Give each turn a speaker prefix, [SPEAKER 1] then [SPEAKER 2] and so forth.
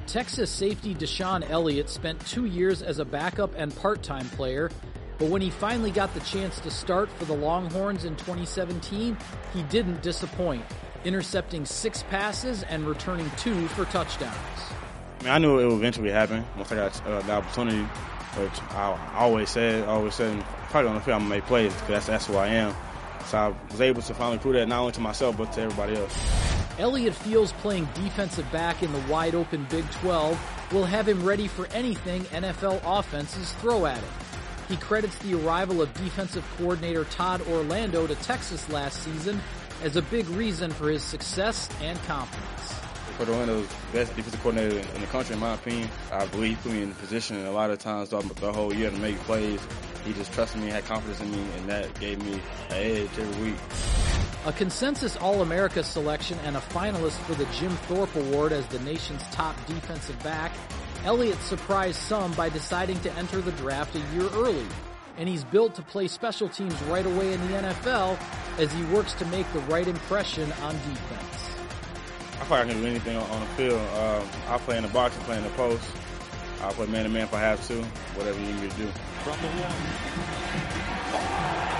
[SPEAKER 1] Texas safety Deshaun Elliott spent 2 years as a backup and part-time player, but when he finally got the chance to start for the Longhorns in 2017, he didn't disappoint, intercepting 6 passes and returning 2 for touchdowns.
[SPEAKER 2] I knew it would eventually happen once I got the opportunity, which I always said, probably on the field I'm going to make plays because that's who I am. So I was able to finally prove that not only to myself but to everybody else.
[SPEAKER 1] Elliott feels playing defensive back in the wide-open Big 12 will have him ready for anything NFL offenses throw at him. He credits the arrival of defensive coordinator Todd Orlando to Texas last season as a big reason for his success and confidence.
[SPEAKER 2] Orlando's best defensive coordinator in the country, in my opinion. I believe he put me in a position a lot of times throughout the whole year to make plays. He just trusted me, had confidence in me, and that gave me an edge every week.
[SPEAKER 1] A consensus All-America selection and a finalist for the Jim Thorpe Award as the nation's top defensive back, Elliott surprised some by deciding to enter the draft a year early, and he's built to play special teams right away in the NFL as he works to make the right impression on defense.
[SPEAKER 2] I feel like I can do anything on the field. I'll play in the box, I'll play in the post. I'll play man-to-man if I have to, whatever you need me to do.
[SPEAKER 3] From the one.